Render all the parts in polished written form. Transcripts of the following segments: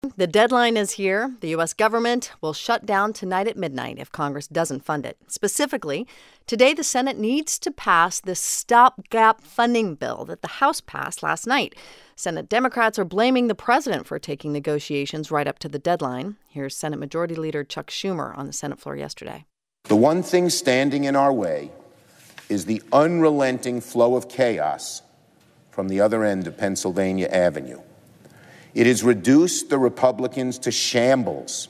The deadline is here. The U.S. government will shut down tonight at midnight if Congress doesn't fund it. Specifically, today the Senate needs to pass this stopgap funding bill that the House passed last night. Senate Democrats are blaming the president for taking negotiations right up to the deadline. Here's Senate Majority Leader Chuck Schumer on the Senate floor yesterday. The one thing standing in our way is the unrelenting flow of chaos from the other end of Pennsylvania Avenue. It has reduced the Republicans to shambles.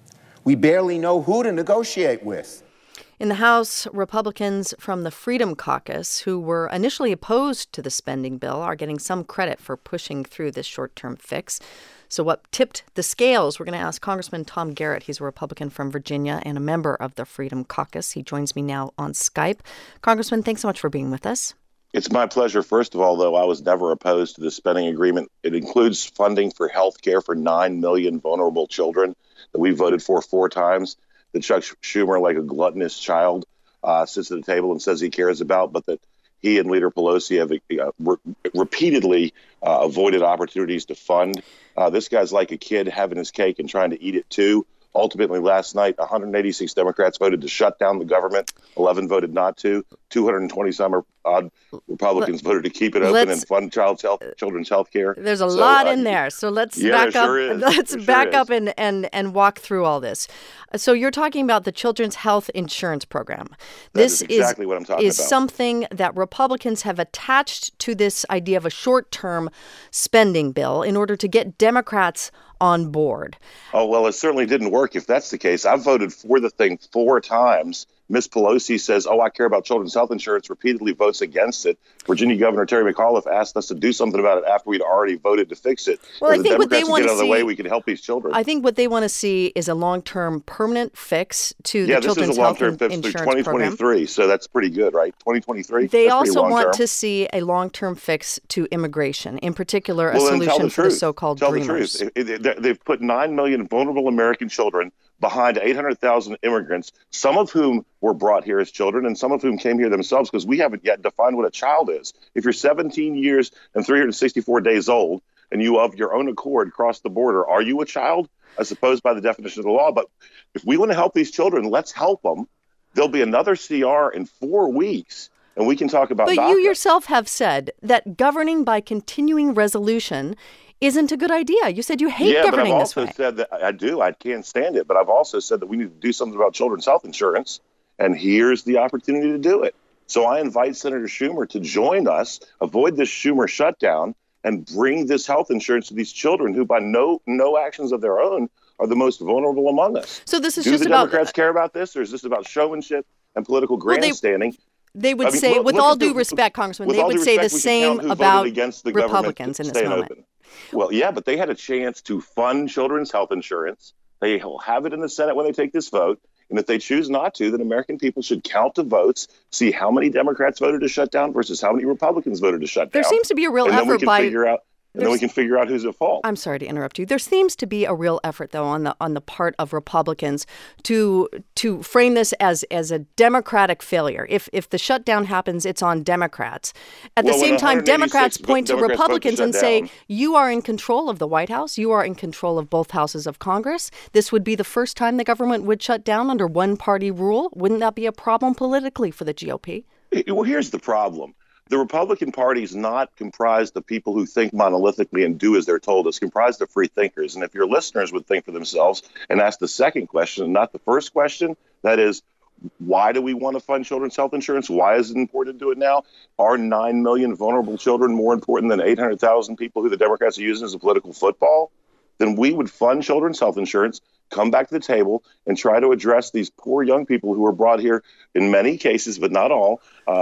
We barely know who to negotiate with. In the House, Republicans from the Freedom Caucus, who were initially opposed to the spending bill, are getting some credit for pushing through this short-term fix. So what tipped the scales? We're going to ask Congressman Tom Garrett. He's a Republican from Virginia and a member of the Freedom Caucus. He joins me now on Skype. Congressman, thanks so much for being with us. It's my pleasure. First of all, though, I was never opposed to the spending agreement. It includes funding for health care for 9 million vulnerable children that we voted for 4 times, that Chuck Schumer, like a gluttonous child, sits at the table and says he cares about, but that he and Leader Pelosi have repeatedly avoided opportunities to fund. This guy's like a kid having his cake and trying to eat it, too. Ultimately, last night, 186 Democrats voted to shut down the government. 11 voted not to. 220-some odd Republicans voted to keep it open and fund children's health care. There's a lot in there. So let's back up. Let's back up and walk through all this. So you're talking about the Children's Health Insurance Program. This is exactly what I'm talking about. Is something that Republicans have attached to this idea of a short-term spending bill in order to get Democrats on board. Oh, well, it certainly didn't work if that's the case. I've voted for the thing 4 times. Miss Pelosi says, I care about children's health insurance, repeatedly votes against it. Virginia Governor Terry McAuliffe asked us to do something about it after we'd already voted to fix it. Well, I think what they want to see, get out of the way, we can help these children. I think what they want to see is a long-term permanent fix to the children's health insurance program. Yeah, this is a long-term fix through 2023, so that's pretty good, right? 2023? They also want to see a long-term fix to immigration, in particular a solution for the so-called dreamers. Tell the truth. They've put 9 million vulnerable American children behind 800,000 immigrants, some of whom were brought here as children and some of whom came here themselves, because we haven't yet defined what a child is. If you're 17 years and 364 days old and you of your own accord cross the border, are you a child? I suppose by the definition of the law. But if we want to help these children, let's help them. There'll be another CR in 4 weeks. And we can talk about But you yourself have said that governing by continuing resolution isn't a good idea. You said you hate governing this way. Yeah, but I've also said that I do. I can't stand it. But I've also said that we need to do something about children's health insurance. And here's the opportunity to do it. So I invite Senator Schumer to join us, avoid this Schumer shutdown, and bring this health insurance to these children who, by no actions of their own, are the most vulnerable among us. So this is do just the about Democrats care about this, or is this about showmanship and political grandstanding? They would say, with all due respect, Congressman, they would say the same about Republicans in this moment. Well, yeah, but they had a chance to fund children's health insurance. They will have it in the Senate when they take this vote. And if they choose not to, then American people should count the votes, see how many Democrats voted to shut down versus how many Republicans voted to shut down. There seems to be a real effort then we can figure out who's at fault. I'm sorry to interrupt you. There seems to be a real effort, though, on the part of Republicans to frame this as a Democratic failure. If the shutdown happens, it's on Democrats. At the same time, Democrats point to Republicans and say, you are in control of the White House. You are in control of both houses of Congress. This would be the first time the government would shut down under one-party rule. Wouldn't that be a problem politically for the GOP? Well, here's the problem. The Republican Party is not comprised of people who think monolithically and do as they're told. It's comprised of free thinkers. And if your listeners would think for themselves and ask the second question and not the first question, that is, why do we want to fund children's health insurance? Why is it important to do it now? Are 9 million vulnerable children more important than 800,000 people who the Democrats are using as a political football? Then we would fund children's health insurance, come back to the table, and try to address these poor young people who were brought here, in many cases, but not all,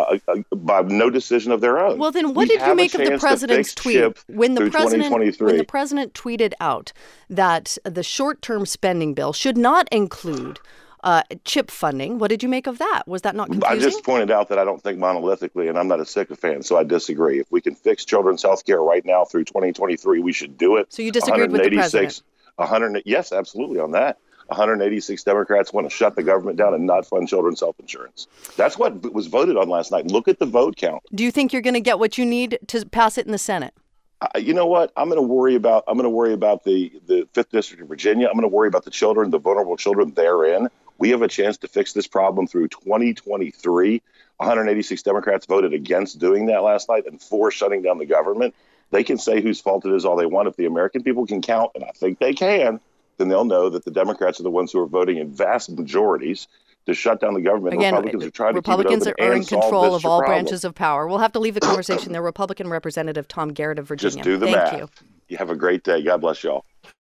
by no decision of their own. Well, then what did you make of the president's tweet when the president tweeted out that the short-term spending bill should not include CHIP funding? What did you make of that? Was that not confusing? I just pointed out that I don't think monolithically, and I'm not a sycophant, so I disagree. If we can fix children's health care right now through 2023, we should do it. So you disagreed with the president? Yes, absolutely on that. 186 Democrats want to shut the government down and not fund children's health insurance. That's what was voted on last night. Look at the vote count. Do you think you're going to get what you need to pass it in the Senate? You know what? I'm going to worry about the fifth district of Virginia. I'm going to worry about the children, the vulnerable children therein. We have a chance to fix this problem through 2023. 186 Democrats voted against doing that last night and for shutting down the government. They can say whose fault it is all they want. If the American people can count, and I think they can, then they'll know that the Democrats are the ones who are voting in vast majorities to shut down the government. Again, Republicans are trying to Republicans keep it open are and in control of all problem. branches of power. We'll have to leave the conversation there. Republican Representative Tom Garrett of Virginia. Just do the Thank math. you. You have a great day. God bless y'all.